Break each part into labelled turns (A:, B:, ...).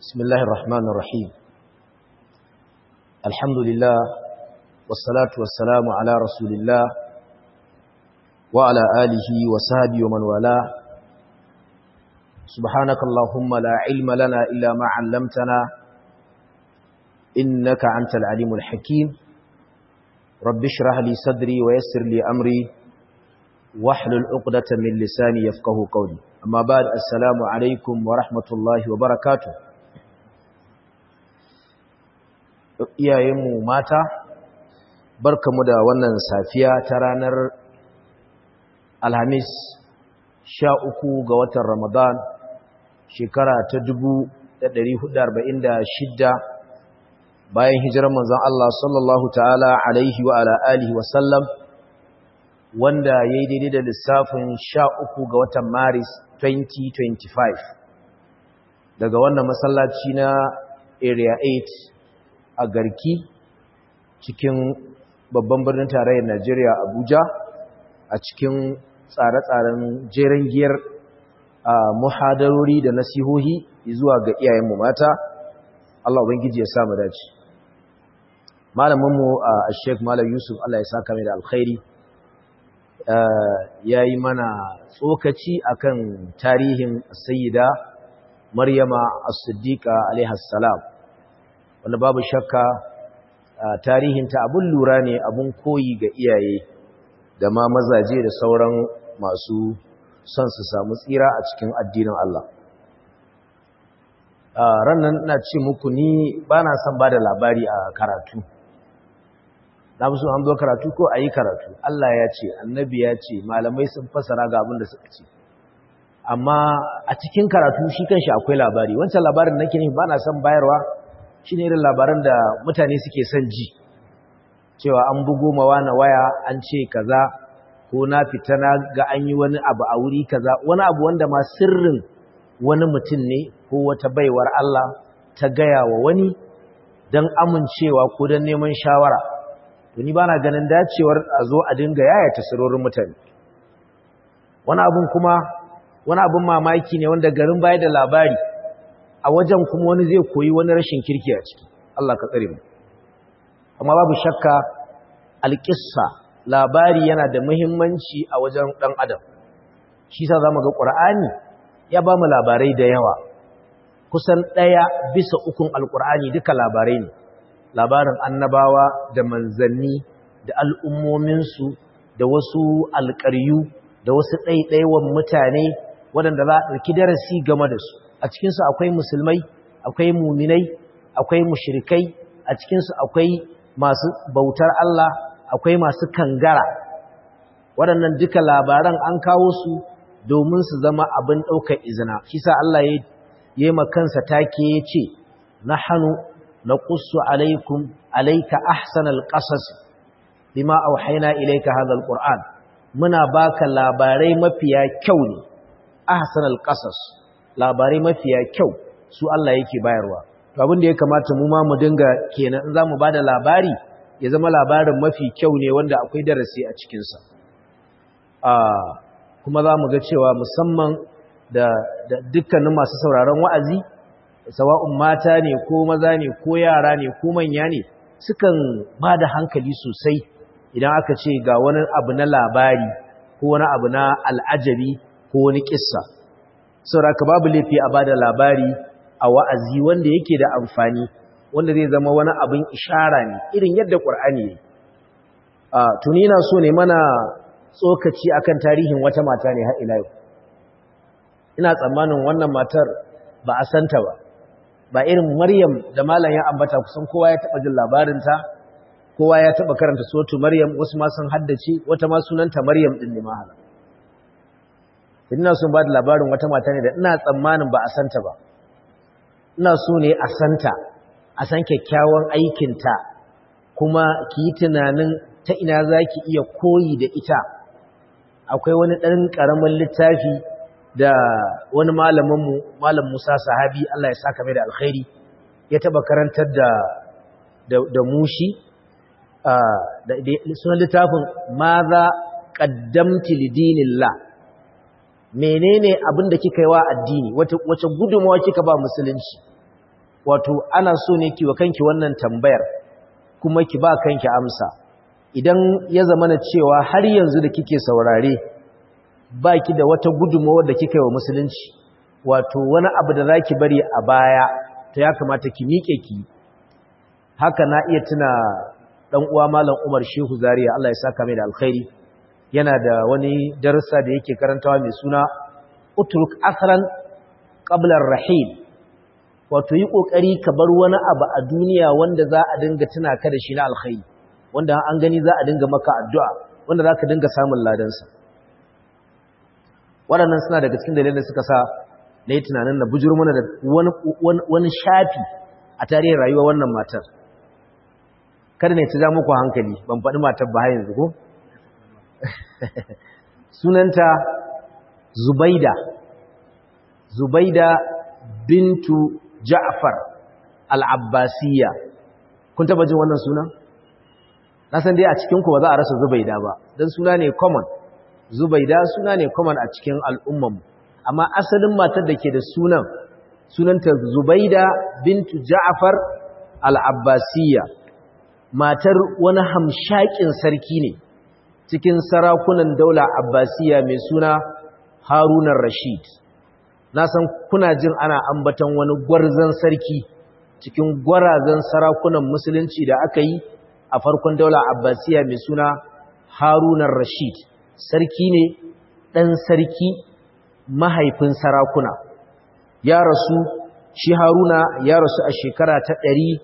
A: بسم الله الرحمن الرحيم الحمد لله والصلاة والسلام على رسول الله وعلى آله وصحبه ومن والاه سبحانك اللهم لا علم لنا إلا ما علمتنا إنك أنت العليم الحكيم رب اشرح لي صدري ويسر لي أمري واحلل عقدة من لساني يفقه قولي أما بعد السلام عليكم ورحمة الله وبركاته iyayenmu mata barkamu da wannan safiya ta ranar Alhamis 13 ga watan Ramadan shekara ta 1446 bayan hijirar manzon Allah sallallahu ta'ala alaihi wa ala alihi wa sallam wanda yayi daidai da lissafin 13 ga watan Maris 2025 daga wannan masallaci na Area 8 a Garki cikin babban birnin tarayyar Najeriya Abuja a cikin tsare-tsaren jeren giyar muhadarori da nasihohi zuwa ga iyayenmu mata Allah ubangiji ya samu dace malaminmu Sheikh Malam Yusuf Allah ya saka mai da alkhairi yayi mana tsokaci akan tarihin Sayyida Maryama As-Siddiqa alaiha salam wanda babu shakka tarihinta abun lura ne abun koyi ga iyaye da ma mazaje da sauran masu son su samu tsira a cikin addinin Allah. Rannan ina ce muku ni ba na son ba da labari a karatu. Na fi so an zo karatu ko a yi karatu. Allah ya ce, annabi ya ce, malamai sun fasara ga abin da suka ce. Amma a cikin karatu shi kanshi akwai labari. Wancan labarin nake ne ba na son bayarwa. Shi ne irin labaran da mutane suke son ji cewa an bugo mawa na waya an ce kaza ko na fita na ga an yi wani abu a wuri kaza wani abu wanda ma sirrin wani mutum ne ko wata baiwar Allah ta gaya wa wani don amincewa ko don neman shawara to ni bana ganin dacewar a zo a dinga yayata sirrorin mutane wani abun kuma wani abun mamaki ne wanda garin baya da labari a wajen kuma wani zai koyi wani rashin kirki a ciki Allah ka tsare mu amma babu shakka alƙissa labari yana da muhimmanci a wajen ɗan adam shi sa zamu ga Qur'ani ya ba mu labarai da yawa kusan 1/3 alqur'ani duka labarai ne labarin annabawa da manzanni da al'ummominsu da wasu alƙaryu da wasu ɗaiɗaiwan mutane waɗanda za a ɗauki darasi game da su a cikinsu akwai musulmai akwai muminai akwai mushrikai a cikinsu akwai masu bautar Allah akwai masu kangara waɗannan duka labaran an kawo su domin su zama abin ɗaukar izina shi sa Allah ya yi makansa take ya ce nahnu naqussu alayka ahsanal qasas bima auhayna ilayka hadha alquran muna baka labarai mafiya kyau ne ahsanal qasas labarai mafiya kyau su Allah yake bayarwa to abin da ya kamata mu ma mu dinga kenan in zamu bada labari ya zama labarin mafi kyau ne wanda akwai darasi a cikin sa kuma zamu ga cewa musamman da dukkanin masu sauraron wa'azi sawa'un mata ne ko maza ne ko yara ne ko manya ne sukan bada hankali sosai idan aka ce ga wani abu na labari ko wani abu na al'ajabi ko wani kissa sauraka babu laifi a bada labari a wa'azi wanda yake da amfani wanda zai zama wani abin ishara ne irin yadda Qur'ani ne tuni na so ne mana tsokaci akan tarihin wata mata ne har ila yau ina tsammanin wannan matar ba a santa ba irin Maryam da malam ya ambata kusan kowa ya taba jin labarinta kowa ya taba karanta suratu Maryam wasu ma sun haddace wata ma sunanta Maryam din ne mahala ina so ba da labarin wata mata ne da ina tsammanin ba a santa ba ina so ne a santa a san kyakkyawan aikinta kuma ki yi tunanin ta ina za ki iya koyi da ita akwai wani ɗan ƙaramin littafi da wani malaminmu malam Musa Sahabi Allah ya saka mai da alkhairi ya taɓa karantar da mushi sunan littafin maza qaddamti lidinillah menene abin da kika yi wa addini wace gudunmawa kika ba musulunci wato ana so ne ki wa kanki wannan tambayar kuma ki ba kanki amsa idan ya zama na cewa har yanzu da kike saurare baki da wata gudunmawa da kika yi wa musulunci wato wani abu da zaki bari a baya to ya kamata ki miƙe ki haka na iya tuna dan uwa malam Umar Shehu Zaria Allah ya saka mai da alkhairi yana da wani darasa da yake karantawa mai suna utruk athran qabla ar-rahil wato yi kokari ka bar wani abu a duniya wanda za a dinga tuna ka da shi na alkhairi wanda an gani za a dinga maka addu'a wanda za ka dinga samun ladansa waɗannan suna daga cikin dalilan da suka sa na yi tunanin na bujuru mana da wani shafi a tarihin rayuwa wannan matar kada ne ta ja muku hankali ban faɗi matar ba yanzu ko sunanta Zubaida bintu Ja'far al-Abbasiyya kun taba jin wannan sunan na san dai a cikin ku ba za a rasa Zubaida ba dan suna ne common Zubaida suna ne common a cikin al'ummar mu amma asalin matar da ke da sunanta Zubaida bintu Ja'far al-Abbasiyya matar wani hamshakin sarki ne cikin sarakunan daula Abbasiyya mai suna Harun ar-Rashid na san kuna jin ana ambaton wani gwarzon sarki cikin gwarazan sarakunan musulunci da aka yi a farkon daula Abbasiyya mai suna Harun ar-Rashid sarki ne dan sarki mahaifin sarakuna ya rasu shi Haruna ya rasu a shekara ta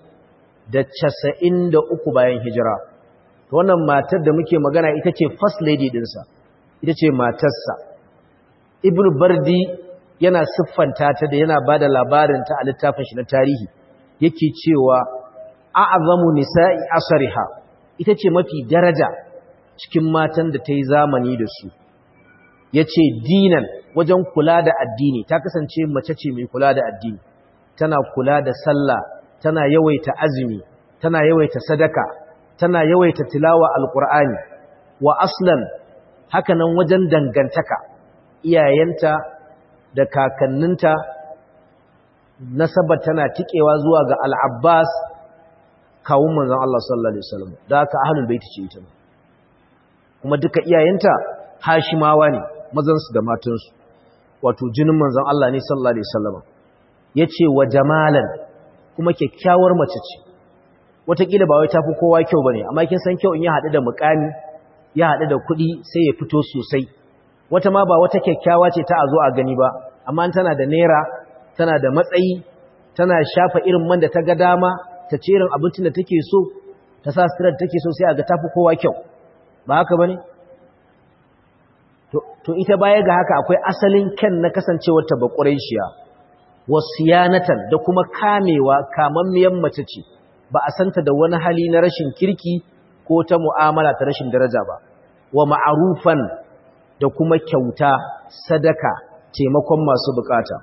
A: 193 bayan hijira wannan matar da muke magana ita ce first lady dinsa ita ce matarsa Ibn Bardi yana siffanta ta da yana bada labarin ta a littafin shi na tarihi yake cewa a'zamu nisa'i asriha ita ce mafi daraja cikin matan da ta yi zamani da su yace dinan wajen kula da addini ta kasance mace ce mai kula da addini tana kula da sallah tana yawaita azumi tana yawaita sadaka tana yawaita tilawa alqur'ani wa aslan hakanan wajen dangantaka iyayenta da kakanninta nasabar tana tikewa zuwa ga al-Abbas kawun manzon Allah sallallahu alaihi wasallam da haka ahlul bait ce ita kuma duka iyayenta Hashimawa ne mazansu da matansu wato jinin manzon Allah ne sallallahu alaihi wasallam yace wa jamalan kuma kyakkyawar mace ce wataƙila ba wai tafi kowa kyau bane amma kin san kyau in ya haɗu da mukami ya haɗu da kuɗi sai ya fito sosai wata ma ba wata kyakkyawa ce ta a zo a gani ba amma tana da naira tana da matsayi tana shafa irin man da ta ga dama ta ce irin abincin da take so ta sa suturar da take so sai a ga tafi kowa kyau ba haka bane to ita baya ga haka akwai asalin kyan na kasancewar ta baƙuraishiya wasiyanatan da kuma kamewa kamammiyan mace ce ba a santa da wani hali na rashin kirki ko ta mu'amala ta rashin daraja ba wa ma'arufan da kuma kyauta sadaka taimakon masu bukata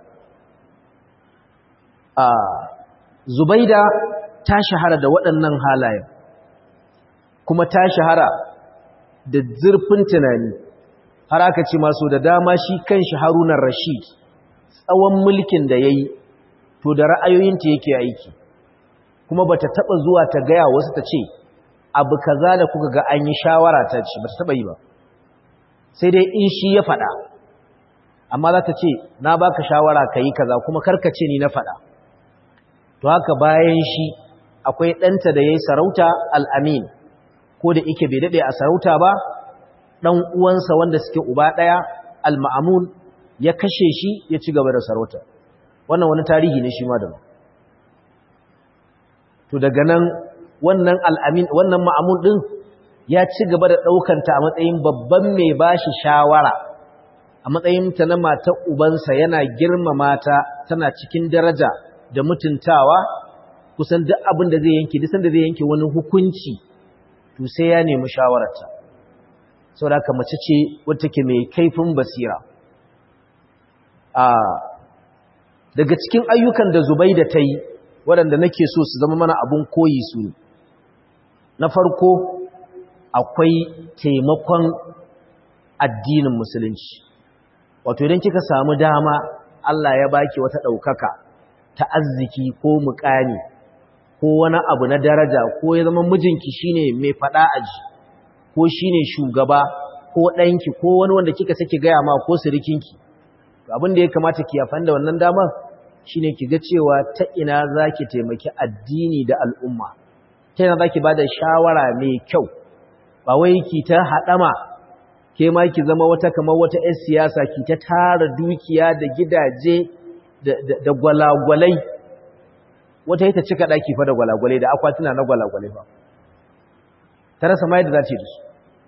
A: Zubaida ta shahara da waɗannan halayen kuma ta shahara da zurfin tunani har aka ce masu da dama shi kanshi Harun ar-Rashid tsawon mulkin da yayi to da ra'ayoyinta yake aiki kuma bata taba zuwa ta gaya wasu ta ce abu kaza da kuka ga an yi shawara ta ce bata taba yi ba sai dai in shi ya faɗa amma za ta ce na baka shawara ka yi kaza kuma karkace ni na faɗa to haka bayan shi akwai ɗanta da ya yi sarauta al'amin ko da ike bai daɗe a sarauta ba ɗan uwansa wanda suke uba ɗaya al-ma'amun ya kashe shi ya ci gaba da sarauta wannan wani tarihi ne shi ma da to daga nan wannan al'amin wannan ma'amun ɗin ya ci gaba da ɗaukanta a matsayin babban mai bashi shawara a matsayinta na matar ubansa yana girmama ta tana cikin daraja da mutuntawa kusan duk abin da zai yanke duk sanda zai yanke wani hukunci to sai ya nemi shawararta saboda haka mace ce wadda take mai kaifin basira daga cikin ayyukan da Zubaida ta yi waɗanda nake so su zama mana abun koyi su ne na farko akwai taimakon addinin musulunci wato idan kika samu dama Allah ya baki wata ɗaukaka ta arziki ko mukami ko wani abu na daraja ko ya zama mijinki shine mai fada aji ko shine shugaba ko ɗanki ko wani wanda kika saki gaya ma ko sirikinki to abin da ya kamata ki yafan da wannan damar shine ki ga cewa ta ina zaki taimaki addini da al'umma ta ina zaki bada shawara mai kyau ba wai ki ta hadama ke ma ki zama wata kamar wata 'yar siyasa ki ta tara dukiya da gidaje da gwalagwalai wata ita cika daki fa da gwalagwalai da akwatuna na gwalagwalai ba ta rasa mai da zace da su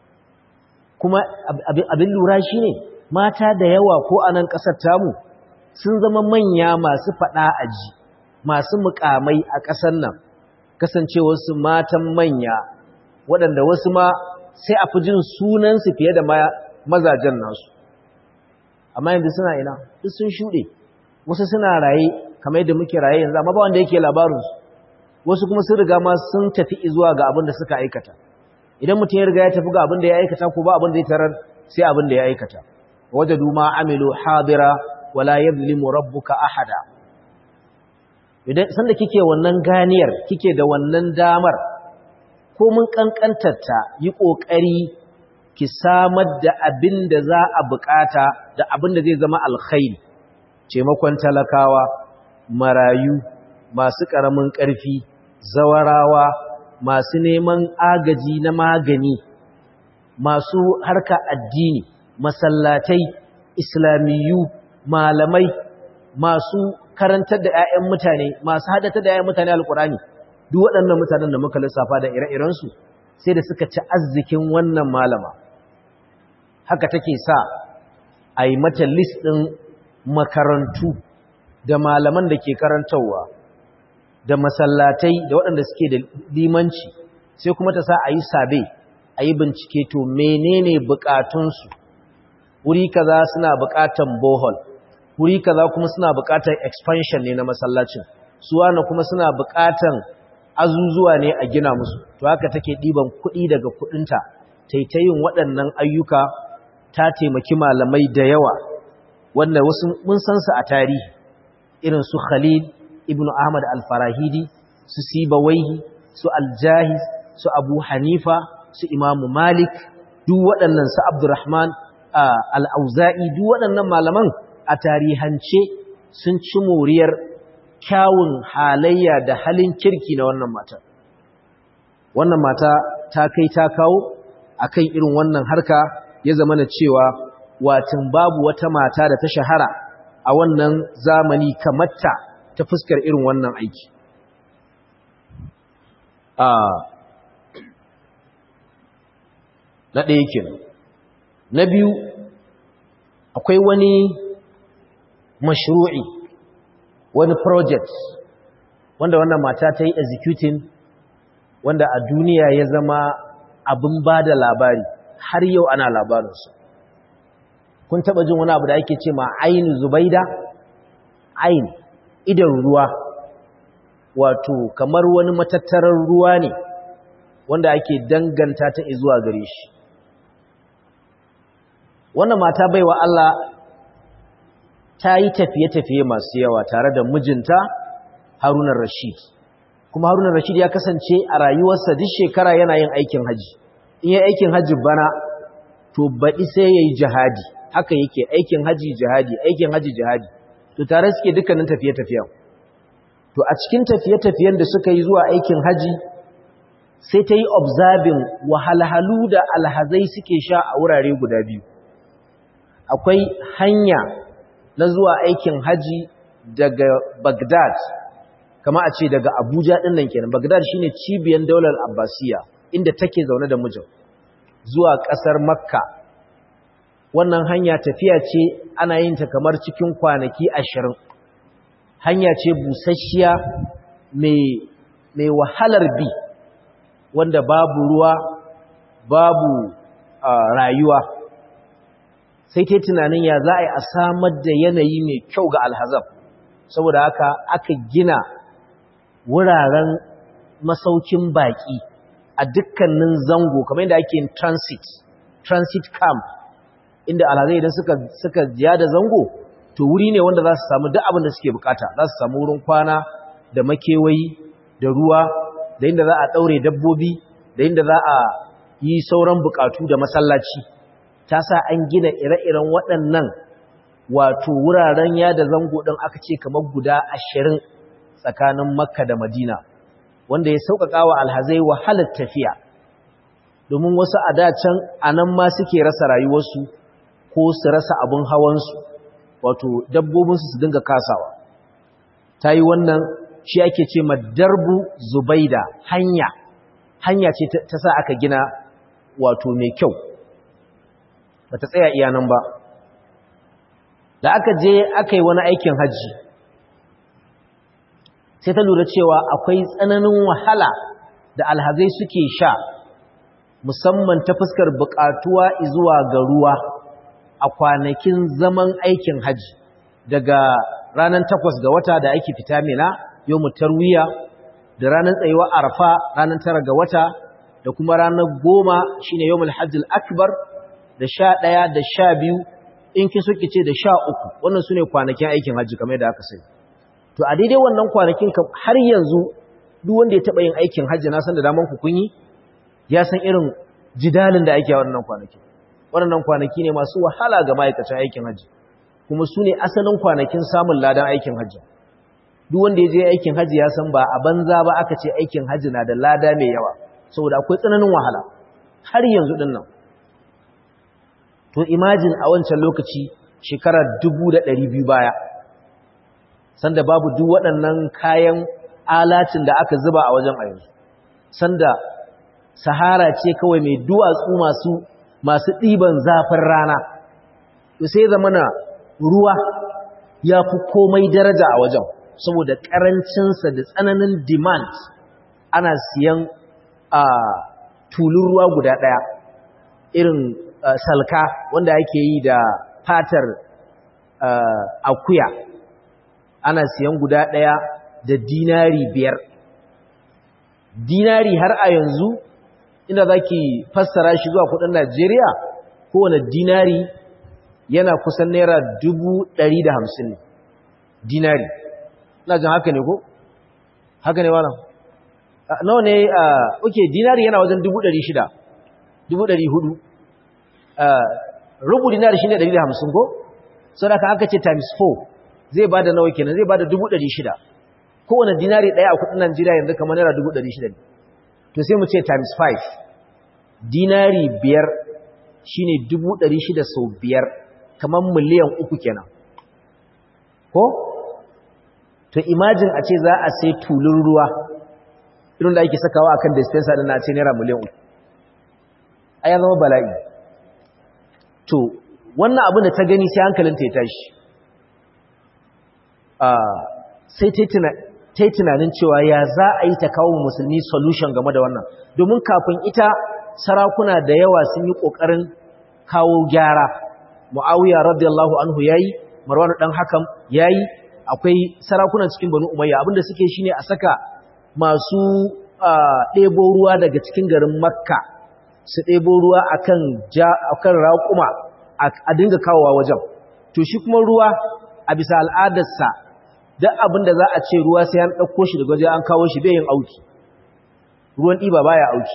A: kuma abin lura shine mata da yawa ko a nan kasar tamu sun zama manya masu fada aji masu mukamai a kasar nan kasancewar su matan manya waɗanda wasu ma sai a fi jin sunansu fiye da mazajen nasu amma yanzu suna ina duk sun shuɗe wasu suna raye kamar yadda muke raye yanzu amma ba wanda yake labarinsu wasu kuma sun riga ma sun tafi zuwa ga abin da suka aikata idan mutum ya riga ya tafi ga abin da ya aikata ko ba abin da ya tarar sai abin da ya aikata wajadu ma amilu hadira wala yadhlimu rabbuka ahada idan sanda kike wannan ganiyar kike da wannan damar ko mun kankantarta yi kokari ki samar da abin da za a bukata da abin da zai zama alkhairi taimakon talakawa marayu masu karamin karfi zawarawa masu neman agaji na magani masu harka addini masallatai islamiyu malamai masu karantar da 'ya'yan mutane masu hadata da 'ya'yan mutane alkurani duk waɗannan mutanen da muka lissafa da ire-irensu sai da suka ci arzikin wannan malama haka take sa a yi mata list ɗin makarantu da malaman da ke karantarwa da masallatai da waɗanda suke da limanci sai kuma ta sa a yi sabe a yi bincike to menene bukatunsu wuri kaza suna bukatan bohol wuri kaza kuma suna bukatan expansion ne na masallacin suwana kuma suna bukatan azuzuwa ne a gina musu to haka take ɗiban kuɗi daga kuɗinta taitayin waɗannan ayyuka ta taimaki malamai da yawa wanda wasu mun san su a tarihi irin su Khalil ibn Ahmad al-Farahidi su Sibawaihi su Al-Jahiz su Abu Hanifa su Imam Malik duk waɗannan su Abdurrahman al-Auza'i duk waɗannan malaman a tarihance sun ci moriyar kyawun halayya da halin kirki na wannan mata wannan mata ta kai ta kawo akan irin wannan harka ya zama na cewa watin babu wata mata da ta shahara a wannan zamani kamarta ta fuskar irin wannan aiki na ɗaya kenan na biyu akwai wani mashru'i wani project wanda wannan mata ta yi executing wanda a duniya ya zama abin ba da labari har yau ana labarinsu kun taba jin wani abu da ake ce ma ainu zubaida ain idan ruwa wato kamar wani matattarar ruwa ne wanda ake danganta ta zuwa gare shi wannan mata baiwa Allah ta yi tafiye-tafiye masu yawa tare da mijinta Haruna Rashid kuma Haruna Rashid ya kasance a rayuwarsa duk shekara yana yin aikin haji in yi aikin haji bana to baɗi sai ya yi jihadi haka yake aikin haji jihadi aikin haji jihadi to tare suke dukkanin tafiye-tafiyen to a cikin tafiye-tafiyen da suka yi zuwa aikin haji sai ta yi observing wahalhalu da alhazai suke sha a wurare guda biyu akwai hanya na zuwa aikin haji daga Baghdad kama a ce daga Abuja din nan kenan Baghdad shine cibiyar daular Abbasiya inda take zaune da mijin zuwa kasar Makka wannan hanya tafiya ce ana yin ta kamar cikin kwanaki 20 hanya ce busasshiya mai wahalar bi wanda babu ruwa babu rayuwa sai ta tunanin ya za a yi a samar da yanayi mai kyau ga alhazab saboda haka aka gina wuraren masaukin baki a dukkanin zango kamar yadda ake yin transit camp inda alhazai idan suka jiya da zango to wuri ne wanda za su samu duk abin da suke bukata, za su samu wurin kwana da makewayi da ruwa da inda za a daure dabbobi da inda za a yi sauran bukatu da masallaci. Ta sa an gina ire-iren waɗannan wato wuraren yada zango ɗin aka ce kamar guda 20 tsakanin Makka da Madina, wanda ya sauƙaƙa wa alhazai wahalar tafiya, domin wasu a dacen a nan ma suke rasa rayuwarsu ko su rasa abin hawansu, wato dabbobinsu su dinga kasawa. Ta yi wannan shi ake ce madarbu Zubaida, hanya ce ta sa aka gina wato mai kyau, ba ta tsaya iya nan ba. Da aka je aka yi wani aikin hajji, sai ta lura cewa akwai tsananin wahala da alhazai suke sha, musamman ta fuskar buƙatuwa zuwa ga ruwa a kwanakin zaman aikin hajji, daga ranar 8 ga wata da ake fita Mina yawmut tarwiya, da ranar tsayuwar Arfa ranar 9 ga wata, da kuma ranar 10 shine yawmul hajjil akbar, da 11 da 12 in kin so kice da 13. Wannan sune kwanakin aikin hajji kamar da aka sani. To a daidai wannan kwanakin har yanzu duk wanda ya taba yin aikin hajji, na san da daman ku kun yi, ya san irin jidalin da ake a wannan kwanaki. Wannan kwanaki ne masu wahala ga ma'aikatan aikin hajji, kuma su ne asalin kwanakin samun ladan aikin hajji. Duk wanda ya je aikin hajji ya san ba a banza ba aka ce aikin hajji na da lada mai yawa, saboda akwai tsananin wahala har yanzu din nan. To imagine a wancan lokaci shekarar 1200 baya, sanda babu duk waɗannan kayan alatin da aka zuba a wajen a yanzu, sanda sahara ce kawai mai duwatsu masu ɗiban zafin rana, to sai zamana ruwa ya fi komai daraja a wajen, saboda ƙarancinsa da tsananin demand. Ana siyan tulun ruwa guda ɗaya, irin salka wanda ake yi da fatar akuya, ana siyan guda ɗaya da dinari 5. Dinari har a yanzu inda za ki fassara shi zuwa kudin Najeriya, kowane dinari yana kusan naira 150 ne. Dinari ina jin haka ne ko? Haka ne wannan? Nawa ne? Okay, dinari yana wajen 600, 400. Rubu dinari shine 150 ko? Saboda aka ce times 4 zai bada nawa kenan? Zai bada 600. Kowane dinari daya a kudin Najeriya yanzu kamar naira 600 ne. To sai mu ce times 5. Dinari 5 shine 600 sau 5, kamar miliyan 3 kenan. Ko? To imagine a ce za a sai tulun ruwa irin da ake sakawa akan dispenser din na ce naira miliyan 3. Ai zama bala'i. To wannan abin da ta gani sai hankalinta ya tashi. Sai ta yi tunanin cewa ya za a yi ta kawo musulmi solution game da wannan, domin kafin ita sarakuna da yawa sun yi ƙoƙarin kawo gyara. Muawiya radiyallahu anhu yayi, Marwan dan Hakam yayi, akwai sarakunan cikin Banu Umayya abinda suke shine a saka masu ɗebo ruwa daga cikin garin Makka, su ɗebo ruwa akan raƙuma a dinga kawowa wajen. To shi kuma ruwa a bisa al'adarsa, duk abin da za a ce ruwa sai an ɗauko shi daga waje an kawo shi bai yin auki, ruwan ɗiba baya auki.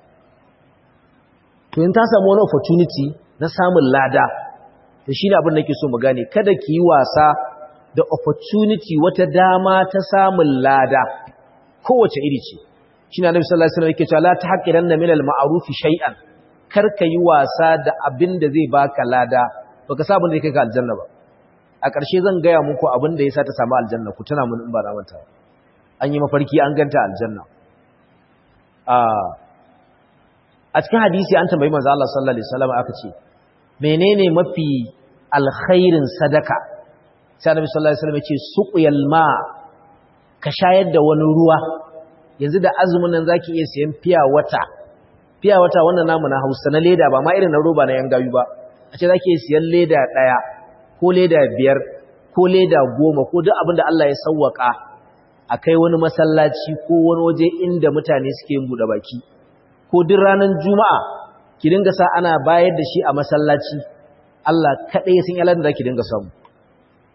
A: To in ta samu wani opportunity na samun lada, to shi ne abin da ke so mu gane, kada ki yi wasa da opportunity, wata dama ta samun lada kowace iri ce. Shi ne Annabi sallallahu alaihi wasallam yake cewa la tahqiranna minal ma'ruf shay'an, kar ka yi wasa da abin da zai baka lada, baka sa abin da yake ka aljanna ba. A ƙarshe zan gaya muku abin da ya sa ta samu aljanna, ku tuna mun in ba na manta. An yi mafarki an ganta aljanna. A cikin hadisi an tambayi manzo Allah sallallahu alaihi wasallam aka ce, menene mafi alkhairin sadaka? Sai Annabi sallallahu alaihi wasallam ya ce suqyal ma, ka shayar da wani ruwa. Yanzu da azumin nan zaki iya siyan fiya wata wannan namu na Hausa na leda, ba ma irin na roba na yangayu ba. A ce zaki iya siyan leda 1 ko leda 5 ko leda 10 ko duk abin da Allah ya sawwaka, a kai wani masallaci ko wani waje inda mutane suke yin buɗe baki, ko duk ranar Juma'a ki dinga sa ana bayar da shi a masallaci. Allah kaɗai sun yalan da ki dinga samu.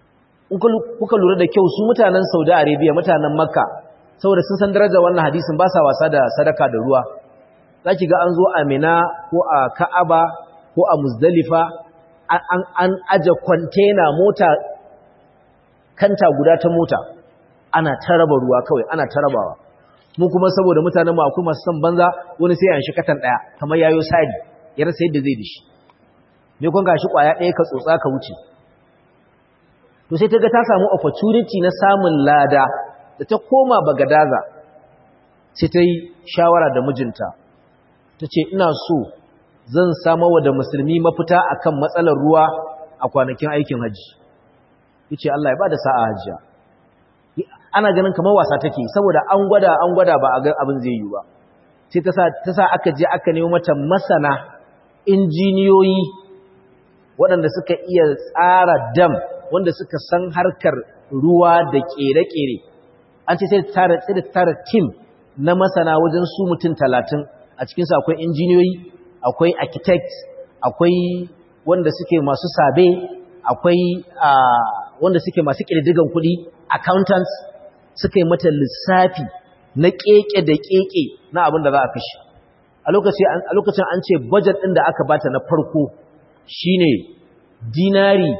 A: kuka lura da kyau su mutanen Saudi Arabia mutanen Makka saboda sun san darajar wannan hadisin ba sa wasa da sadaka da ruwa zaki ga an zo a Mina ko a Ka'aba ko a Muzdalifa an aje container mota kanta guda ta mota ana taraba ruwa kawai ana tarabawa mu kuma saboda mutanen mu akwai masu san banza wani sai an shi katan daya kamar yayo sadi ya rasa yadda zai dishi me kun gashi kwaya daya ka tsotsa ka wuce to sai ta ga ta samu opportunity na samun lada da ta koma Bagadaza sai ta yi shawara da mijinta ta ce ina so zan samawa da musulmi mafita akan matsalar ruwa a kwanakin aikin haji yace Allah ya bada sa'a hajiya ana ganin kamar wasa take saboda an gwada ba a ga abin zai yi ba sai ta sa aka je aka nemo mata masana injiniyoyi waɗanda suka iya tsara dam wanda suka san harkar ruwa da kere-kere an ce sai ta tara team na masana wajen su mutum 30 a cikinsu akwai injiniyoyi akwai architect akwai wanda suke masu sabe akwai wanda suke masu ƙididdigan kuɗi accountants suka yi mata lissafi na keke da keke na abin da za a kashe a lokacin an ce budget ɗin da aka bata na farko shine dinari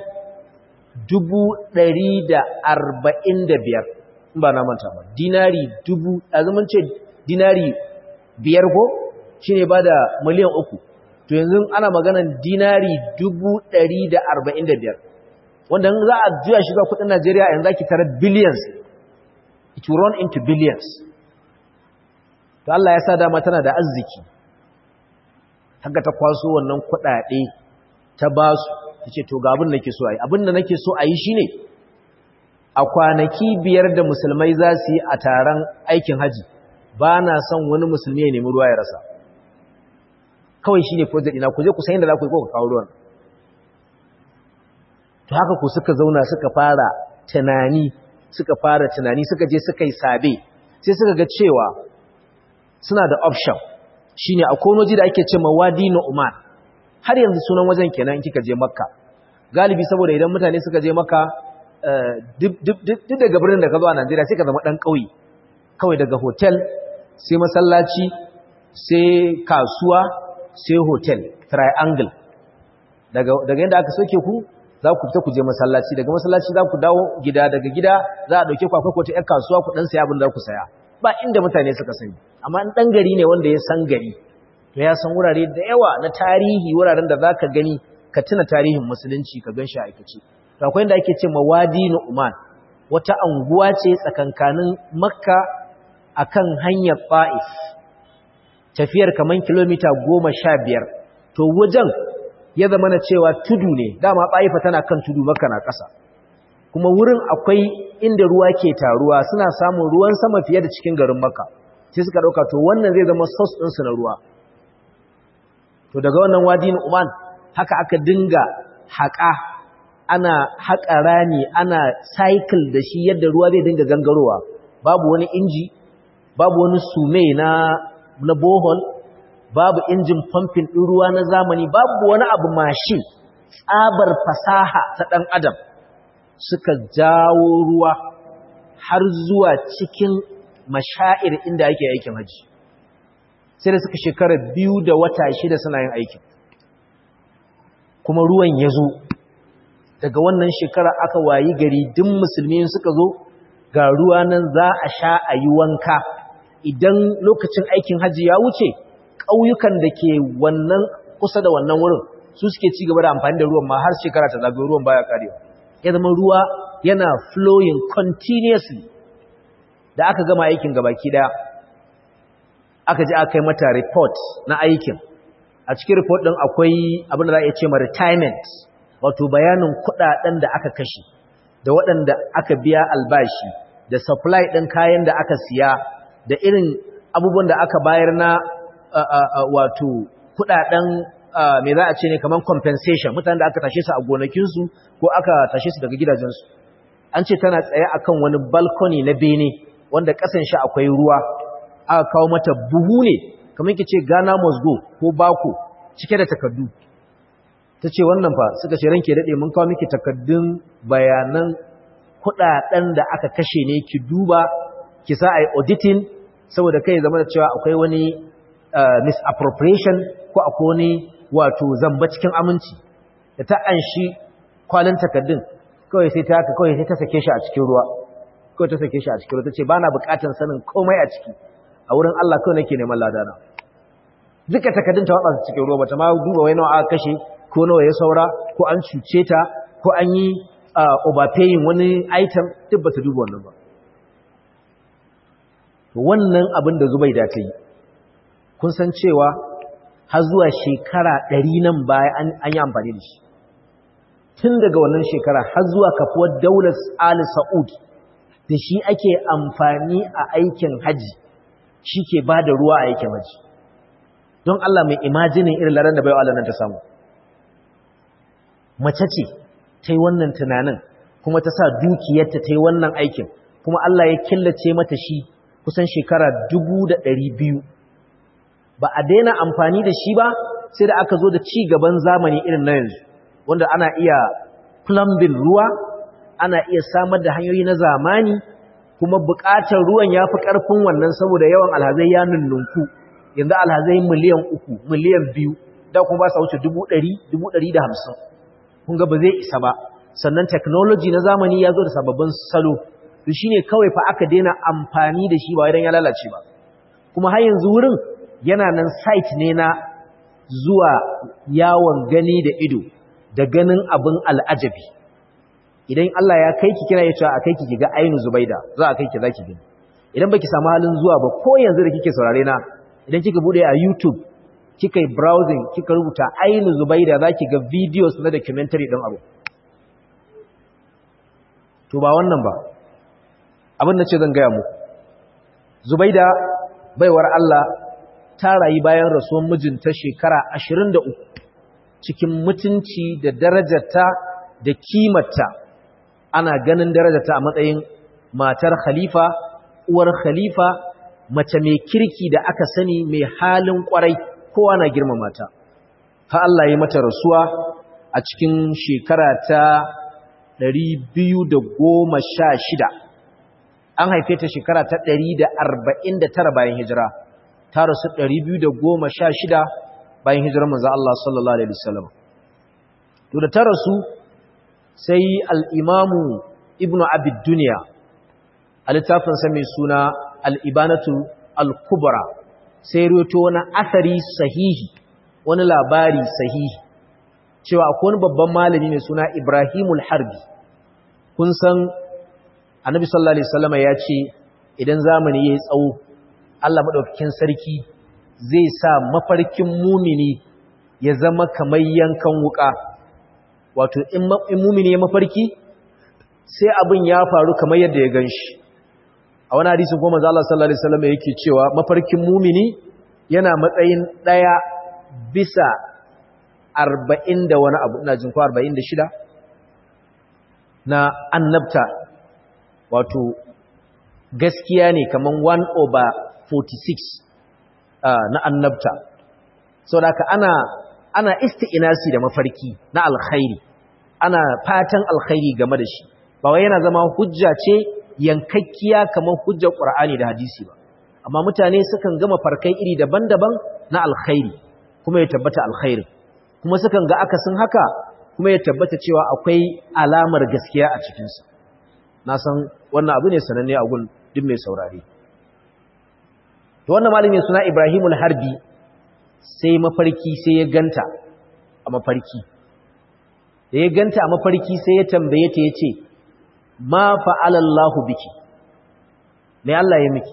A: 145 in ba na manta ba dinari 1000 azumin ce dinari 5 ko shine ba da miliyan 3 to yanzu ana maganan dinari 145 wanda za a juya shi ga kudin Najeriya yanzu zaki tara billions it will run into billions to Allah ya sa dama tana da arziki haka ta kwaso wannan kudade ta basu tace to ga abin da nake so ayi abin da nake so ayi shine a kwanaki 5 da musulmai za su yi a taron aikin haji ba na son wani musulmi ya nemi ruwa ya rasa kawai shine project ina ku je ku san inda za ku yi ko ku kawo ruwan to haka ku suka zauna suka fara tunani suka je suka yi sabe sai suka ga cewa suna da option shine akwai waje da ake cewa Wadi Nu'man har yanzu sunan wajen kenan in kika je Makka galibi saboda idan mutane suka je Makka duk daga birnin da ka zo a Najeriya sai ka zama dan kauye kawai daga hotel sai masallaci sai kasuwa sai hotel triangle daga yanda aka soke ku za ku fita ku je masallaci daga masallaci za ku dawo gida daga gida za a dauke ku akwai ko ta ƴar kasuwa ku dan saya abin da ku saya ba inda mutane suka sani amma in dan gari ne wanda ya san gari to ya san wurare da yawa na tarihi wuraren da zaka gani ka tuna tarihin musulunci ka ganshi a aikace to akwai inda ake ce Wadi Nu'man wata anguwa ce tsakankanin Makka akan hanyar Taif tafiyar kaman kilomita 15 to wajen ya zama na cewa tudu ne dama Taifa tana kan tudu Makka na ƙasa kuma wurin akwai inda ruwa ke taruwa suna samun ruwan sama fiye da cikin garin Makka sai suka dauka to wannan zai zama source din su na ruwa to daga wannan Wadi Nu'man haka aka dinga haƙa ana haƙa rani ana cycle da shi yadda ruwa zai dinga gangarowa babu wani inji babu wani sume na bohol babu injin pumping ɗin ruwa na zamani babu wani abu mashin tsabar fasaha ta ɗan adam suka jawo ruwa har zuwa cikin mashair inda ake aikin haji sai da suka shekara 2 da wata 6 suna yin aikin kuma ruwan ya zo daga wannan shekara aka wayi gari duk musulmi suka zo ga ruwa nan za a sha a yi wanka idan lokacin aikin haji ya wuce ƙauyukan da ke wannan kusa da wannan wurin su suke ci gaba da amfani da ruwan ma har shekara ta zagaye ruwan baya karewa ya zama ruwa yana flowing continuously da aka gama aikin gabaki daya aka ji aka yi mata report na aikin a cikin report din akwai abin da za a iya ce ma retirement wato bayanin kudaden da aka kashe da waɗanda aka biya albashi da supply din kayan da aka siya da irin abubuwan da aka bayar na wato kudaden me za a ce ne kaman compensation mutanen da aka tashe su a gonakinsu ko aka tashe su daga gidajensu an ce tana tsaye akan wani balcony na bene wanda kasan shi akwai ruwa aka kawo mata buhu ne kamar yake ce Ghana must go ko bako cike da takardu tace wannan fa suka ce ranke dade mun kawo miki takaddun bayanan kuɗaɗen da aka kashe ne ki duba ki sa ai auditing saboda kai zama da cewa akwai wani misappropriation ko akwai wani wato zamba cikin aminci da ta anshi kwalin takaddun kawai sai ta sake shi a cikin ruwa kawai ta sake shi a cikin ruwa tace bana buƙatar sanin komai a ciki a wurin Allah kawai nake neman ladana duka takaddun ta watsa cikin ruwa bata ma duba wai nawa aka kashe ko nawa ya saura ko an cuce ta ko an yi overpaying wani item duk bata duba wannan ba wannan abin da Zubaida ta yi kun san cewa har zuwa shekara 100 nan baya an yi amfani da shi tun daga wannan shekara har zuwa kafuwar daular Ali Saud da shi ake amfani a aikin haji shi ke ba da ruwa a aikin haji don Allah mai imajinin irin laran da baiwa Allah nan ta samu mace ce ta yi wannan tunanin kuma ta sa dukiyarta ta yi wannan aikin kuma Allah ya killace mata shi kusan shekara 200 ba a daina amfani da shi ba sai da aka zo da ci gaban zamani irin na yanzu wanda ana iya plumbing ruwa ana iya samar da hanyoyi na zamani kuma buƙatar ruwan ya fi ƙarfin wannan saboda yawan alhazai ya nunnunku yanzu alhazai miliyan 3 miliyan 2 da kuma ba sa wuce 100 150 kun ga ba zai isa ba sannan technology na zamani ya zo da sababbin salo to shine kawai fa aka daina amfani da shi ba idan ya lalace ba kuma har yanzu wurin yana nan site ne na zuwa yawon gani da ido da ganin abin al'ajabi idan Allah ya kai ki kina yace a kai ki ga Ainu Zubaida za a kai ki zaki gani idan baki samu halin zuwa ba ko yanzu da kike saurare na idan kika bude a YouTube kika yi browsing kika rubuta Ainu Zubaida zaki ga videos na documentary din abu to ba wannan ba abin da ce zan gaya muku Zubaida baiwar Allah ta rayu bayan rasuwar mijinta shekara 23 cikin mutunci da darajarta da kimarta ana ganin darajarta a matsayin matar khalifa uwar khalifa mace mai kirki da aka sani mai halin kwarai kowa na girmama ta ha Allah ya mata rasuwa a cikin shekara ta 216 an haife ta shekara ta 149 bayan hijira ta rasu 216 bayan hijirar manzo Allah sallallahu alaihi wasallam to da ta rasu sai al-imamu ibnu abid dunya a littafin sa mai suna al-ibanatu al-kubra sai rawaito wani asari sahihi wani labari sahihi cewa akwai wani babban malami mai suna Ibrahimul Harbi kun san annabi sallallahu alaihi wasallam ya ce idan zamani yayi tsawo Allah madaukakin sarki zai sa mafarkin mumini ya zama kamar yankan wuka wato in mumini ya mafarki sai abin ya faru kamar yadda ya ganshi a wani hadisi kuma manzo Allah sallallahu alaihi wasallam yake cewa mafarkin mumini yana matsayin 1/40 da wani abu ina jin ko 46 na annabta wato gaskiya ne kaman 1/46 na annabta saboda ana isti'inasi da mafarki na alkhairi ana fatan alkhairi game da shi ba wai yana zama hujja ce yankakkiya kaman hujjar Qur'ani da hadisi ba amma mutane sukan gama farkai iri daban-daban na alkhairi kuma ya tabbata alkhairi kuma sukan ga akasin haka kuma ya tabbata cewa akwai alamar gaskiya a cikinsa na san wannan abu ne sananne a gun duk mai saurare to wannan malami suna Ibrahimul Harbi sai mafarki sai ya ganta a mafarki da ya ganta a mafarki sai ya tambaye ta yace ma fa'ala Allahu biki me Allah ya miki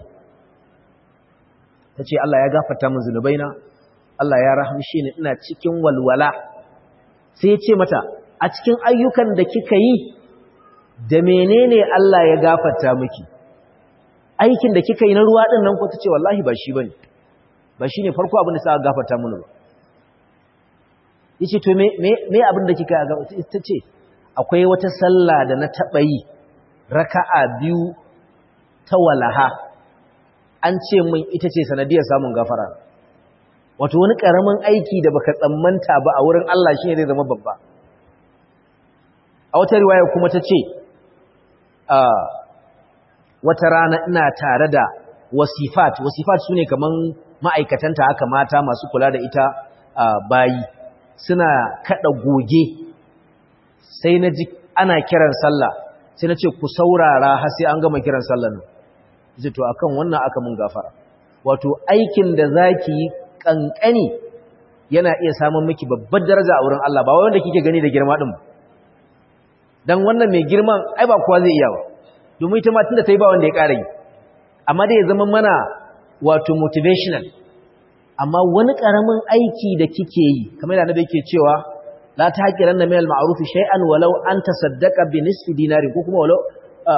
A: tace Allah ya gafarta min zunubaina Allah ya rahamshe ni ina cikin walwala sai ya ce mata a cikin ayyukan da kika yi da menene Allah ya gafarta miki aikin da kika yi na ruwa din nan ko tace wallahi ba shi bane ba shine farko abin da sa gafarta mini ba yace to me abin da kika yi tace akwai wata sallah da na taba yi raka'a 2 ta walaha an ce min ita ce sanadiyar samun gafara wato wani karamin aiki da baka tsammanta ba a wurin Allah shine zai zama babba a wata riwaya kuma tace wata rana ina tare da wasifat sune kaman ma'aikatanta haka mata masu kula da ita bayi suna kada goge sai na ji ana kiran sallah sai na ce ku saurara har sai an gama kiran sallah nan zai to akan wannan aka mun gafara wato aikin da zaki yi kankani yana iya samun miki babbar daraja a wurin Allah ba wanda kike gani da girma din dan wannan mai girman ai ba kowa zai iya ba domin ita ma tunda tayi ba wanda ya ƙara yi amma dai ya zama mana wato motivational amma wani karamin aiki da kike yi kamar da annabi yake cewa la tahqiranna min al-ma'ruf shay'an walau an tasaddaqa bi nisfi dinarin ko kuma walau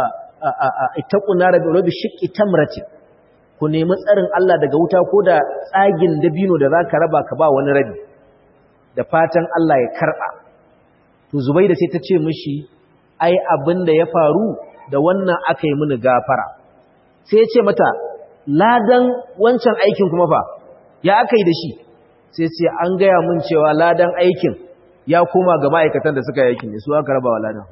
A: ittaqu nar bi shiqqi tamratin ku nemi tsarin Allah daga wuta ko da tsagin dabino da zaka raba ka ba wani rabi da fatan Allah ya karba to Zubaida sai ta ce mishi ai abinda ya faru da wannan aka yi mini gafara sai ya ce mata ladan wancan aikin kuma fa ya aka yi da shi sai ce an gaya mun cewa ladan aikin ya koma ga ma'aikatan da suka yi aikin ne su aka raba wa ladan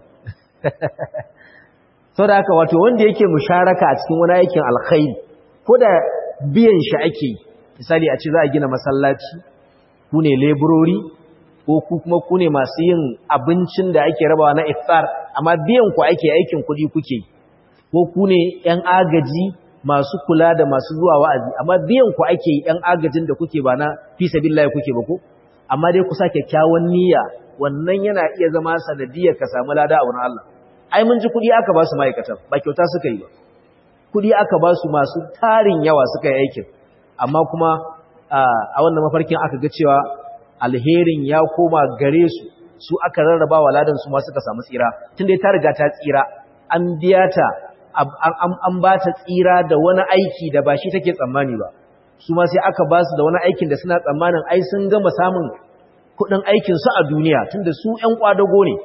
A: sau da haka wato wanda yake musharaka a cikin wani aikin alkhairi ko da biyan shi ake misali a ce za a gina masallaci ku ne leburori ko kuma ku ne masu yin abincin da ake rabawa na iftar amma biyan ku ake aikin kuɗi kuke ko ku ne 'yan agaji masu kula da masu zuwa wa'azi amma biyan ku ake ‘yan agajin da kuke ba na fi sabilillahi kuke ba ko amma dai ku sa kyakkyawan niyya wannan yana iya zama sanadiyar ka samu lada a wurin Allah ai mun ji kuɗi aka ba su ma'aikatan ba kyauta suka yi ba kuɗi aka ba su masu tarin yawa suka yi aikin amma kuma a wannan mafarkin aka ga cewa alherin ya koma gare su aka rarraba wa ladan su ma suka samu tsira tunda ta riga ta tsira an biya ta an ba ta tsira da wani aiki da ba shi take tsammani ba su ma sai aka ba su da wani aikin da suna tsammanin ai sun gama samun kudin aikinsu a duniya tunda su ‘yan kwadago ne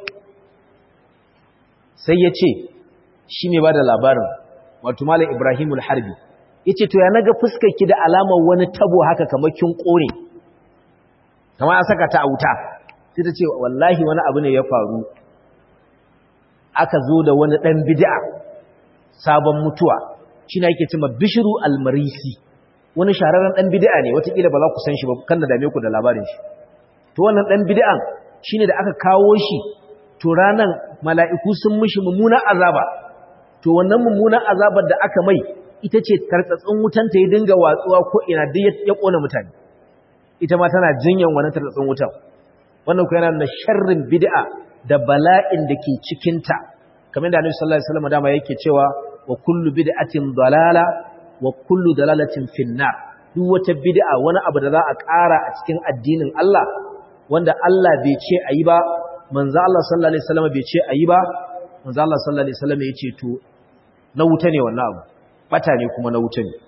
A: sai ya ce shi ne ba da labarin wato Malam Ibrahimul Harbi ya ce to ya naga fuskarki da alamar wani tabo haka kamar kin kone kamar an saka ta a wuta sai ta ce wallahi wani abu ne ya faru aka zo da wani ɗan bid'a sabon mutuwa shi na yake cima Bishiru Almarisi wani shahararren ɗan bid'a ne watakila ba za ku san shi ba kan da dame ku da labarin shi to wannan ɗan bid'an shi ne da aka kawo shi to ranan mala'iku sun mishi mummunan azaba to wannan mummunan azabar da aka mai ita ce tartsatsin wutanta ya dinga watsuwa ko ina duk ya kona mutane ita ma tana jinyan wannan tartsatsin wutan wannan ku yana da sharrin bid'a da bala'in da ke cikinta kamar da Annabi sallallahu alaihi wasallam dama yake cewa wa kullu bid'atin dalala wa kullu dalalatin finnar duk wata bid'a wani abu da za a ƙara a cikin addinin Allah wanda Allah bai ce ayi ba manzo Allah sallallahu alaihi wasallam bai ce ayi ba manzo Allah sallallahu alaihi wasallam ya ce to na wuta ne wannan abu bata ne kuma na wuta ne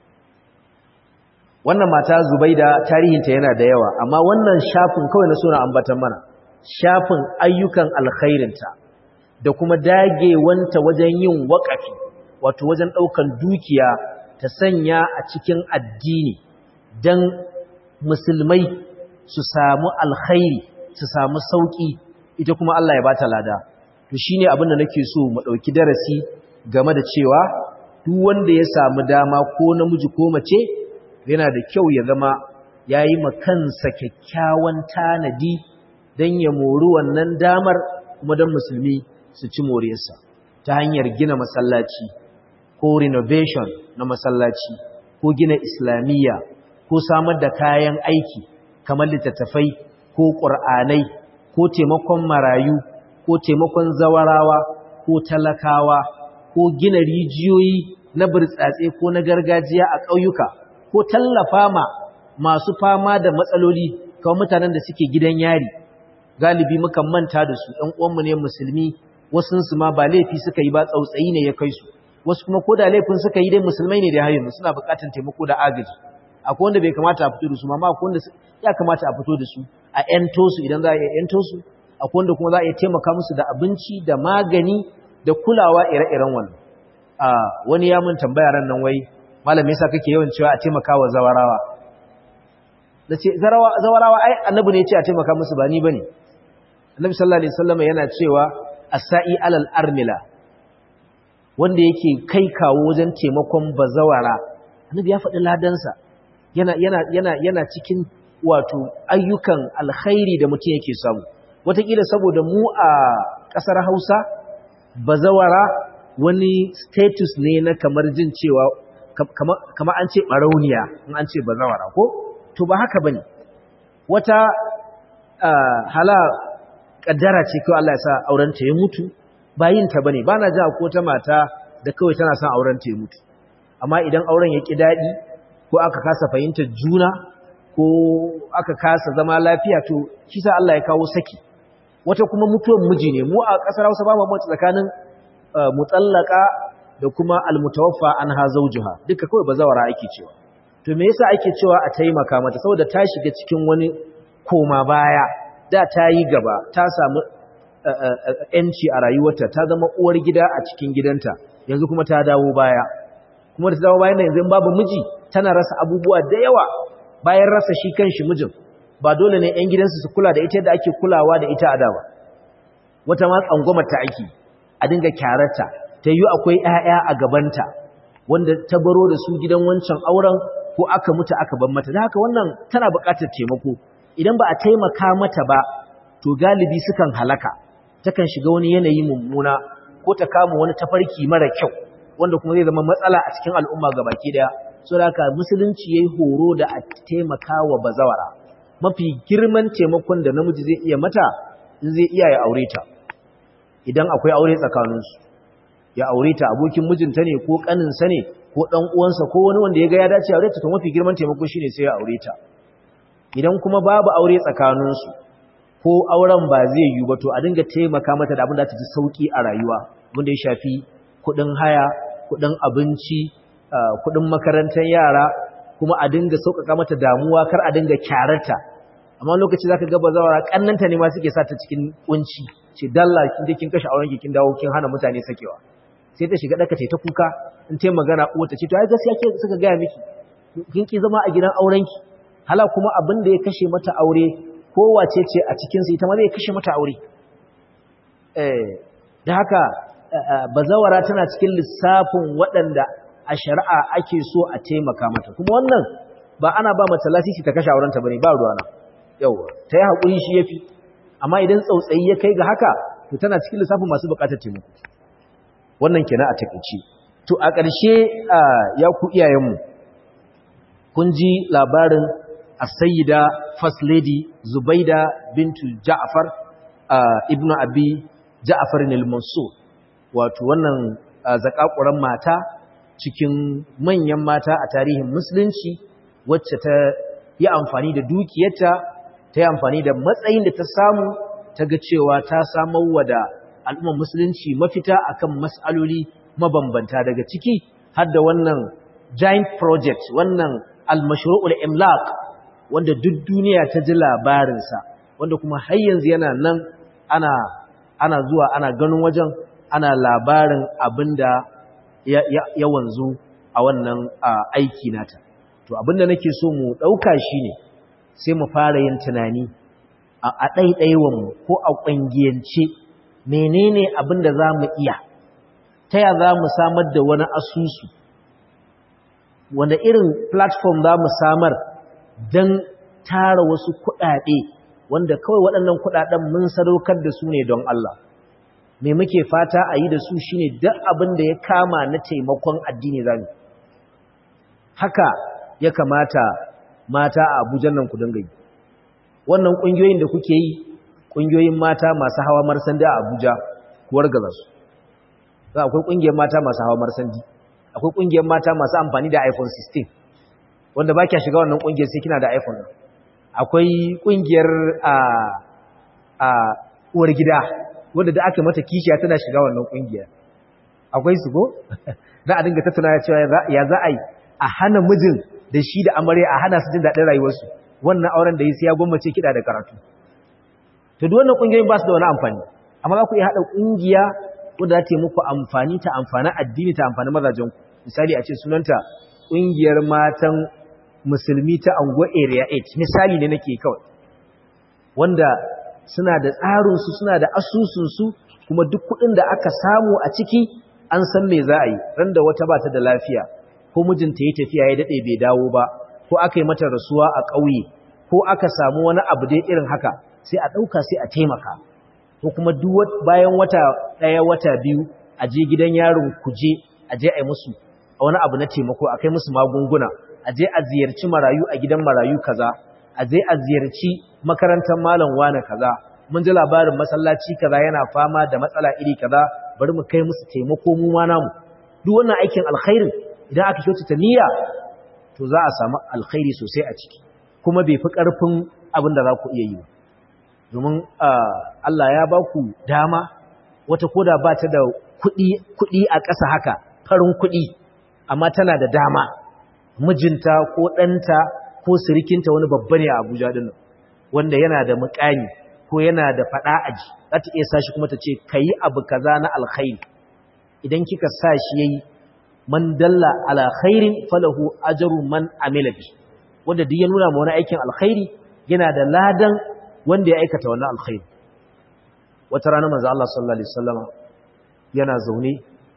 A: wannan mata Zubaida tarihinta yana da yawa amma wannan shafin kawai na suna ambatan mana shafin ayyukan alkhairinta da kuma dagewanta wajen yin waƙafi wato wajen ɗaukan dukiya ta sanya a cikin addini don musulmai su samu alkhairi su samu sauƙi ita kuma Allah ya bata lada to shine abin da nake so mu ɗauki darasi game da cewa duk wanda ya samu dama ko namiji ko mace yana da kyau ya zama yayi makansa kyakkyawan tanadi don ya mori wannan damar kuma don musulmi su ci moriyarsa ta hanyar gina masallaci ko renovation na masallaci ko gina islamiyya ko samar da kayan aiki kamar littattafai ko ƙur'anai ko taimakon marayu ko taimakon zawarawa ko talakawa ko gina rijiyoyi na burtsatse ko na gargajiya a ƙauyuka ko tallafa ma masu fama da matsaloli kamar mutanen da suke gidan yari galibi mukan manta da su ɗan uwanmu ne musulmi wasunsu ma ba laifi suka yi ba tsautsayi ne ya kai su wasu kuma ko da laifin suka yi dai musulmai ne da hayyun suna buƙatar taimako da agaji akwai wanda bai kamata a fito da su ma akwai wanda ya kamata a fito da su a ƴanto su idan za a ƴanto su akwai wanda kuma za a iya taimaka musu da abinci da magani da kulawa ire-iren wannan wani ya mun tambaya ran nan wai malam me yasa kake yawan cewa a taimaka wa zawarawa nace zawarawa ai annabi ne ya ce a taimaka musu ba ni bane annabi sallallahu alaihi wasallam yana cewa as-sa'i alal armila wanda yake kai kawo wajen taimakon bazawara annabi ya faɗi ladansa yana cikin wato ayyukan alkhairi da mutum yake samu wataƙila saboda mu a ƙasar Hausa bazawara wani status ne na kamar jin cewa kamar an ce barauniya in an ce bazawara ko to ba haka bane wata hala kaddara ce kawai Allah ya sa auren ta ya mutu ba yin ta bane bana ji ko ta mata da kawai tana son auren ta ya mutu amma idan auren ya ki dadi ko aka kasa fahimtar juna ko aka kasa zama lafiya to shi sa Allah ya kawo saki wata kuma mutuwar miji ne mu a kasar Hausa ba mu mutu tsakanin mutallaka da kuma almutawaffa anha zawjuha duka kawai bazawara ake cewa to me yasa ake cewa a taimaka mata saboda ta shiga cikin wani koma baya da ta yi gaba ta samu yanci a rayuwarta ta zama uwar gida a cikin gidanta yanzu kuma ta dawo baya kuma da ta dawo bayan yanzu babu miji tana rasa abubuwa da yawa bayan rasa shi kanshi mijin ba dole ne ƴan gidansu su kula da ita da ake kulawa da ita a da ba wata ma tsangwamar ta ake a dinga kyararta ta yi akwai ƴaƴa a gabanta wanda ta baro da su gidan wancan auren ko aka mutu aka bar mata da haka wannan tana buƙatar taimako idan ba a taimaka mata ba to galibi sukan halaka takan shiga wani yanayi mummuna ko ta kama wani tafarki mara kyau wanda kuma zai zama matsala a cikin al'umma gabaki daya so da haka musulunci yayi horo da a taimaka wa bazawara mafi girman taimakon da namiji zai iya mata in zai iya ya aure ta idan akwai aure tsakaninsu ya aure ta abokin mijinta ne ko kaninsa ne ko dan uwansa ko wani wanda ya ga ya dace aure ta to mafi girman taimako shine sai ya aure ta idan kuma babu aure tsakaninsu ko auren ba zai yi ba to a dinga taimaka mata da abin da ta ji sauki a rayuwa wanda ya shafi kudin haya kudin abinci kudin makarantar yara kuma a dinga sauƙaƙa mata damuwa kar a dinga kyararta amma lokaci zaka ga bazawara kannanta ne ma suke sa ta cikin kunci ce dalla kin kashe auren ki kin dawo kin hana mutane sakewa sai ta shiga daka ta kuka in tai magana uwa ta ce to ai gaskiya ke suka ga miki kin ki zama a gidan auren ki hala kuma abin da ya kashe mata aure ko wace ce a cikin su ita ma zai kashe mata aure da haka bazawara tana cikin lissafin waɗanda a shari'a ake so a taimaka mata kuma wannan ba ana ba mata lasisi ta kashe aurenta bane ba ruwana yawa ta yi haƙuri shi yafi amma idan tsautsayi ya kai ga haka to tana cikin lissafin masu buƙatar taimako wannan kenan a takeice to a ƙarshe ya ku iyayenmu kun ji labarin as-sayyida first lady Zubaida bintu Ja'far ibnu Abi Ja'far al-Mansur wato wannan zakakuran mata cikin manyan mata a tarihin musulunci wacce ta yi amfani da dukiyarta ta yi amfani da matsayin da ta samu ta ga cewa ta samar wa da al'ummar musulunci mafita akan mas'aloli mabambanta daga ciki har da wannan giant project wannan al-mashru'ul imlaq wanda duk duniya ta ji labarinsa wanda kuma har yanzu yana nan ana zuwa ana ganin wajen ana labarin abinda ya wanzu a wannan aiki nata to abinda nake so mu dauka shine sai mu fara yin tunani a ɗaiɗaiwanmu ko a ƙungiyance menene abinda za mu iya ta ya za mu samar da wani asusu wanda irin platform za mu samar don tara wasu kuɗaɗe wanda kawai waɗannan kuɗaɗen mun sadaukar da su ne don Allah me muke fata a yi da su shine duk abin da ya kama na taimakon addini zamu haka ya kamata mata a Abuja nan ku dinga yi wannan kungiyoyin da kuke yi kungiyoyin mata masu hawa marsandi a Abuja ku wargaza su akwai kungiyar mata masu hawa marsandi akwai kungiyar mata masu amfani da iPhone 16 wanda ba kya shiga wannan kungiyar sai kina da iPhone akwai kungiyar uwar gida wanda da aka mata kishiya tana shiga wannan kungiya akwai su ko za a dinga tattauna cewa ya za a yi a hana mijin da shi da amarya a hana su jin daɗin rayuwarsu wannan auren da yi sai ya gwammace kiɗa da karatu to duk wannan kungiyoyin ba su da wani amfani amma za ku iya haɗa kungiya wanda za ta yi muku amfani ta amfani addini ta amfani mazajen ku misali a ce sunanta kungiyar matan musulmi ta anguwa area 8 misali ne nake kawai wanda suna da tsarinsu suna da asusunsu kuma duk kuɗin da aka samu a ciki an san me za a yi ran da wata bata da lafiya ko mijinta ya tafiya ya dade bai dawo ba ko aka yi mata rasuwa a ƙauye ko aka samu wani abu dai irin haka sai a ɗauka sai a taimaka ko kuma bayan wata ɗaya wata biyu a je gidan yaron kuje a je a yi musu wani abu na taimako a kai musu magunguna a je a ziyarci marayu a gidan marayu kaza a je a ziyarci makarantar malam wane kaza mun ji labarin masallaci kaza yana fama da matsala iri kaza bari mu kai musu taimako mu ma namu duk wannan aikin alkhairin idan aka kyautata niyya to za a samu alkhairi sosai a ciki kuma bai fi ƙarfin abin da za ku iya yi ba domin Allah ya ba ku dama wata koda ba ta da kuɗi a ƙasa haka farin kuɗi amma tana da dama mijinta ko ɗanta ko sirikinta wani babba ne a Abuja din wanda yana da muƙami ko yana da faɗa aji za ta iya sashi kuma ta ce kayi abu kaza na alkhairi idan kika sa shi yayi man dalla ala khairin falahu ajru man amila bi wanda duk ya nuna ma wani aikin alkhairi yana da ladan wanda ya aikata wannan alkhairi wata rana manzo Allah sallallahu alaihi wasallama yana zaune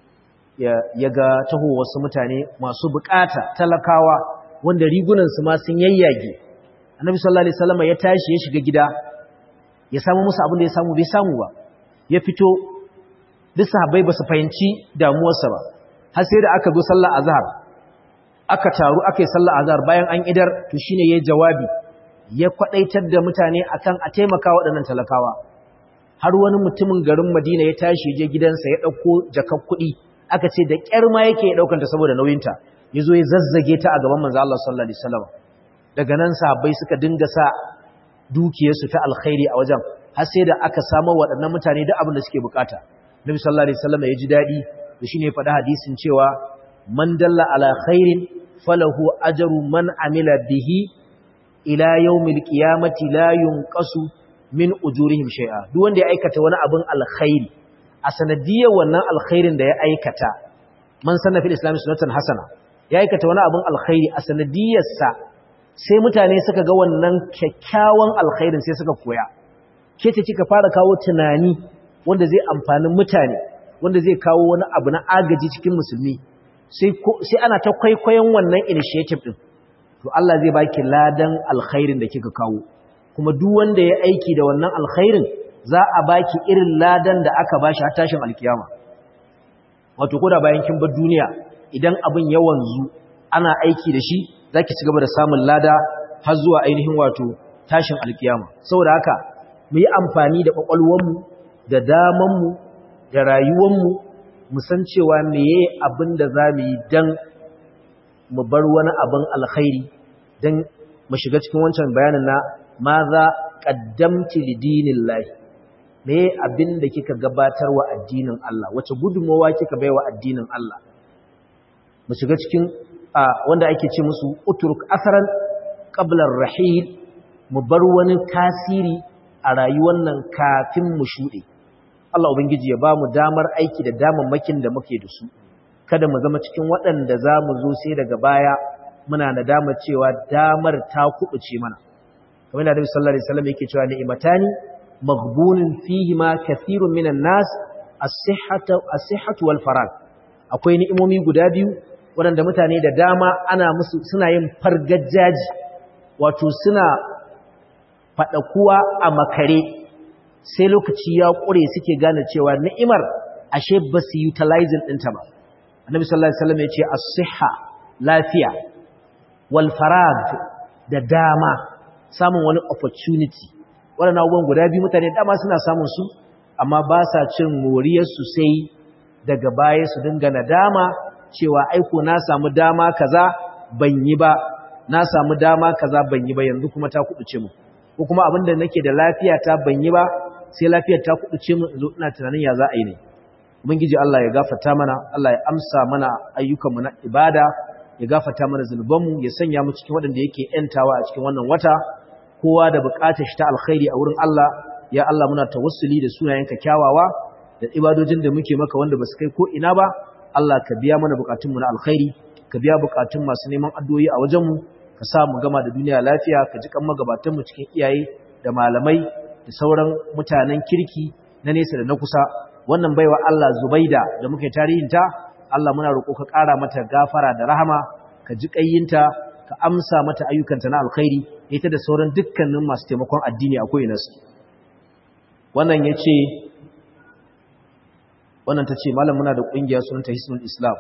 A: ya ga taho wasu mutane masu bukata talakawa wanda rigunan su ma sun yayyage annabi sallallahu alaihi wasallama ya tashi ya shiga gida ya samu musu abin da ya samu bai samu ba ya fito duk sahabbai ba su fahimci damuwarsa ba har sai da aka zo sallar azhar aka taru aka yi sallar azhar bayan an idar to shine yayin jawabi ya kwadaitar da mutane akan a taimaka waɗannan talakawa har wani mutumin garin Madina ya tashi je gidansa ya dauko jakar kuɗi aka ce da ƙyar ma yake ya daukanta saboda nauyinta yazo ya zazzage ta a gaban manzo Allah sallallahu alaihi wasallam daga nan sahabbai suka dinga sa dukiyarsu ta alkhairi a wajen har sai da aka samu waɗannan mutane duk abin da suke bukata Nabi sallallahu alaihi wasallam ya ji dadi da shine ya faɗa hadisin cewa man dalla ala khairin falahu ajru man amila bihi ila yawmil qiyamati la yunqasu min ujurihim shay'a duk wanda ya aikata wani abin alkhairi a sanadiyar wannan alkhairin da ya aikata man sanna fil islam sunnatan hasana ya aikata wani abin alkhairi a sanadiyar sa sai mutane suka ga wannan kyakkyawan alkhairin sai suka koya ke ce kika fara kawo tunani wanda zai amfani mutane wanda zai kawo wani abu na agaji cikin musulmi sai ana ta kwaikwayon wannan initiative din to Allah zai baki ladan alkhairin da kika kawo kuma duk wanda ya aiki da wannan alkhairin za a baki irin ladan da aka bashi har tashin alkiyama wato koda bayan kin bar duniya idan abin ya wanzu ana aiki da shi zaki ci gaba da samun lada har zuwa ainihin wato tashin alkiyama saboda haka mu yi amfani da kwakwalwarmu da damanmu da rayuwarmu mu san cewa meye abin da za mu yi dan mu bar wani abin alkhairi dan mu shiga cikin wancan bayanin na ma za qaddamti lidinillahi meye abin da kika gabatar wa addinin Allah wace gudunmawa kika baiwa addinin Allah mu shiga cikin wanda ake ce musu uturuk asaran qabla ar-rahil mu bar wani tasiri a rayuwar nan kafin mu shude Allah ubangiji ya bamu damar aiki da damammakin da muke da su kada mu zama cikin waɗanda zamu zo sai daga baya muna nadama cewa damar ta kubuce mana kamar da Annabi sallallahu alaihi wasallam yake cewa ni'matani maghbunun fihi ma kathirun minan nas as-sihhatu wal farag akwai ni'imomi guda biyu waɗanda mutane da dama suna yin fargajaji wato suna faɗakuwa a makare sai lokaci ya ƙure suke gane cewa ni'imar ashe ba su utilizing ɗinta ba annabi sallallahu alaihi wasallam ya ce as-sihha lafiya wal farag da dama samun wani opportunity waɗannan abubuwan guda biyu mutane dama suna samun su amma ba sa cin moriyar su sai daga baya su dinga nadama cewa aiko na samu dama kaza ban yi ba na samu dama kaza ban yi ba yanzu kuma ta kubuce mu ko kuma abinda nake da lafiya ta ban yi ba sai lafiyar ta kubuce mu zo ina tunanin ya za a yi ne ubangiji Allah ya gafarta mana Allah ya amsa mana ayyukanmu na ibada ya gafarta mana zunubanmu ya sanya mu cikin waɗanda yake yantawa a cikin wannan wata kowa da buƙatar shi ta alkhairi a wurin Allah ya Allah muna tawassuli da sunayenka kyawawa da ibadojin da muke maka wanda ba su kai ko ina ba Allah ka biya mana bukatunmu na alkhairi ka biya bukatun masu neman addu'o'i a wajenmu ka sa mu gama da duniya lafiya ka ji kan magabatanmu cikin iyaye da malamai da sauran mutanen kirki na nesa da na kusa wannan baiwa Allah Zubaida da muke tarihinta Allah muna roƙo ka ƙara mata gafara da rahama ka ji ƙayyinta ka amsa mata ayyukanta na alkhairi ita da sauran dukkanin masu taimakon addini a ko'ina su wannan ta ce malam muna da ƙungiya sunanta Hisnul Islam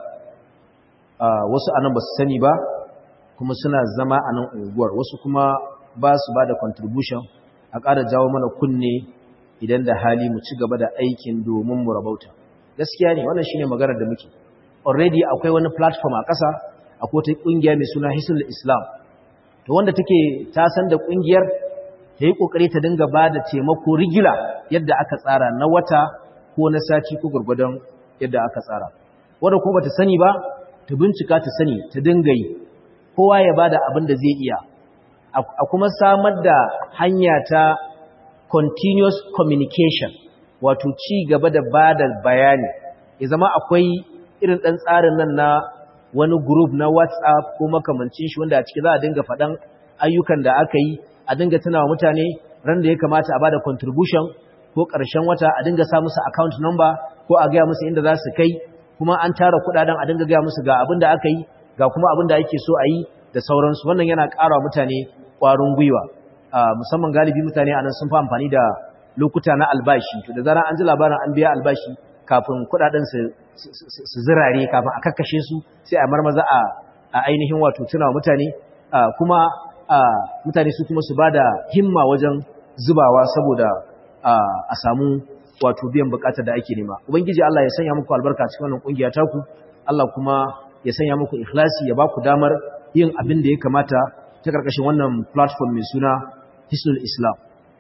A: wasu anan ba su sani ba kuma suna zama a nan unguwar wasu kuma ba su ba da contribution a ƙara jawo mana kunne idan da hali mu ci gaba da aikin domin mu rabauta gaskiya ne wannan shine maganar da muke already akwai wani platform a ƙasa akwai wata ƙungiya mai suna Hisnul Islam to wanda take ta san da ƙungiyar ta yi ƙoƙari ta dinga ba da taimako rigila yadda aka tsara na wata ko na sati ko gurgudan yadda aka tsara wanda kuma bata sani ba ta bincika ta sani ta dinga yi kowa ya bada abin da zai iya a kuma samar da hanya ta continuous communication wato ci gaba da bada bayani ya zama akwai irin dan tsarin nan na wani group na WhatsApp ko makamancin shi wanda a ciki za a dinga faɗan ayyukan da aka yi a dinga tunawa mutane ran da ya kamata a bada contribution ko ƙarshen wata a dinga sa musu account number ko a gaya musu inda za su kai kuma an tara kuɗaɗen a dinga gaya musu ga abin da aka yi ga kuma abin da ake so a yi da sauransu wannan yana ƙara mutane ƙwarin gwiwa musamman galibi mutane a nan sun fi amfani da lokuta na albashi to da zarar an ji labarin an biya albashi kafin kuɗaɗen su zirare kafin a kakkashe su sai a marmaza a ainihin wato tuna mutane kuma mutane su kuma su ba da himma wajen zubawa saboda a samu wato biyan bukatar da ake nema ubangiji Allah ya sanya muku albarka cikin wannan kungiya taku Allah kuma ya sanya muku ikhlasi ya baku damar yin abin da ya kamata ta karkashin wannan platform mai suna Hisnul Islam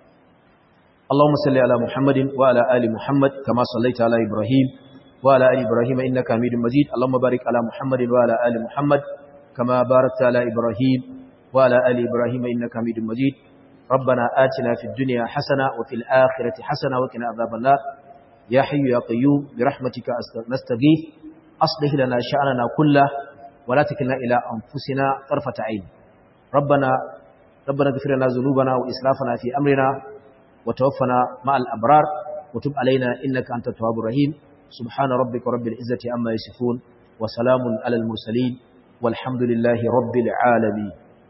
A: Allahumma salli ala Muhammadin wa ala ali Muhammad kama sallaita ala Ibrahim wa ala ali Ibrahim innaka Hamidum Majid Allahumma barik ala Muhammadin wa ala ali Muhammad kama barakta ala Ibrahim wa ala ali Ibrahim innaka Hamidum Majid ربنا آتنا في الدنيا حسنة وفي الآخرة حسنة وقنا عذاب النار يا حي يا قيوم برحمتك نستغيث أصلح لنا شأننا كله ولا تكلنا إلى أنفسنا طرفة عين ربنا اغفر لنا ذنوبنا وإسرافنا في أمرنا وتوفنا مع الأبرار وتب علينا إنك أنت التواب الرحيم سبحان ربك رب العزة عما يصفون وسلام على المرسلين والحمد لله رب العالمين